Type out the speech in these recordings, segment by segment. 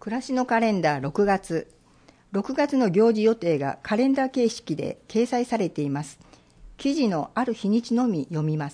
暮らしのカレンダー6月の行事予定がカレンダー形式で掲載されています。記事のある日にちのみ読みます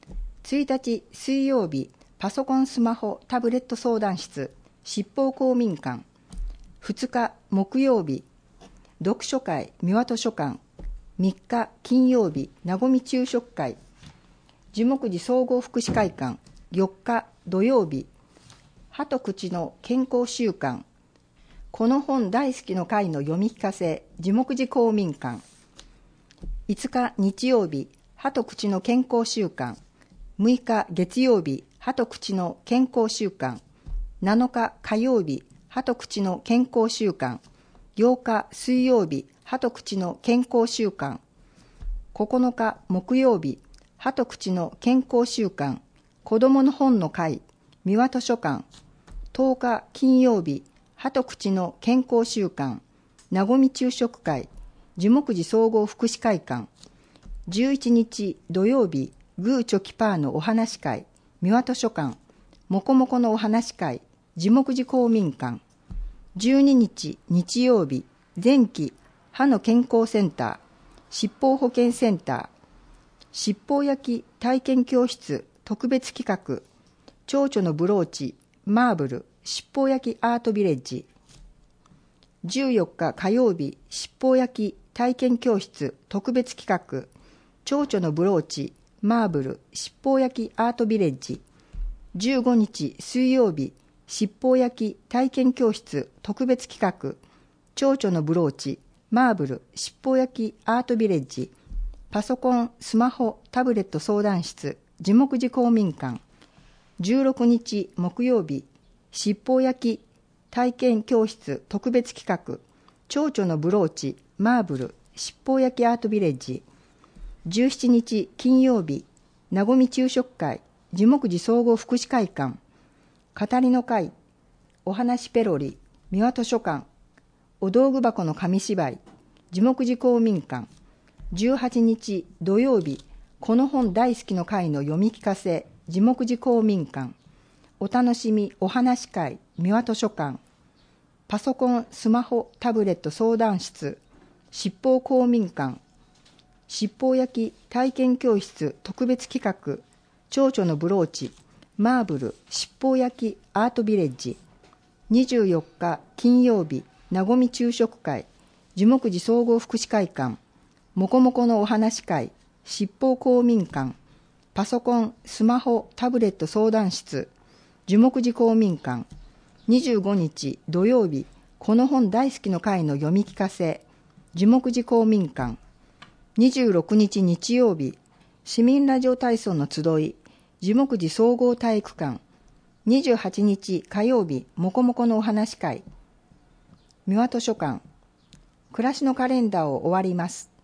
。1日水曜日、パソコンスマホタブレット相談室執法公民館。2日木曜日、読書会三輪図書館。3日金曜日、なごみ昼食会樹木寺総合福祉会館。4日土曜日、歯と口の健康習慣。この本大好きの会の読み聞かせ樹木寺公民館。5日日曜日、歯と口の健康習慣。6日月曜日、歯と口の健康習慣。7日火曜日、歯と口の健康習慣。8日水曜日、歯と口の健康習慣。9日木曜日、歯と口の健康習慣。子どもの本の会三輪図書館。10日金曜日、歯と口の健康習慣。なごみ昼食会樹木寺総合福祉会館。11日土曜日、グーチョキパーのお話会三輪図書館。もこもこのお話会樹木寺公民館。12日日曜日、前期歯の健康センター執法保健センター。七宝焼き体験教室特別企画蝶々のブローチマーブル七宝焼きアートビレッジ。14日火曜日、七宝焼き体験教室特別企画蝶々のブローチマーブル七宝焼きアートビレッジ。15日水曜日、七宝焼き体験教室特別企画蝶々のブローチマーブル七宝焼きアートビレッジ。パソコンスマホタブレット相談室樹木寺公民館。16日木曜日、七宝焼き体験教室特別企画蝶々のブローチマーブル七宝焼きアートビレッジ。17日金曜日、なごみ昼食会樹木寺総合福祉会館。語りの会お話ペロリ三輪図書館。お道具箱の紙芝居樹木寺公民館。18日土曜日、この本大好きの会の読み聞かせ樹木寺公民館。お楽しみお話会三輪図書館。パソコンスマホタブレット相談室執法公民館。七宝焼き体験教室特別企画蝶々のブローチマーブル七宝焼きアートビレッジ。24日金曜日、なごみ昼食会樹木寺総合福祉会館。もこもこのお話会執法公民館。パソコンスマホタブレット相談室樹木寺公民館。25日土曜日、この本大好きの会の読み聞かせ樹木寺公民館。26日日曜日、市民ラジオ体操の集い樹木寺総合体育館。28日火曜日、もこもこのお話会三輪図書館。暮らしのカレンダーを終わります。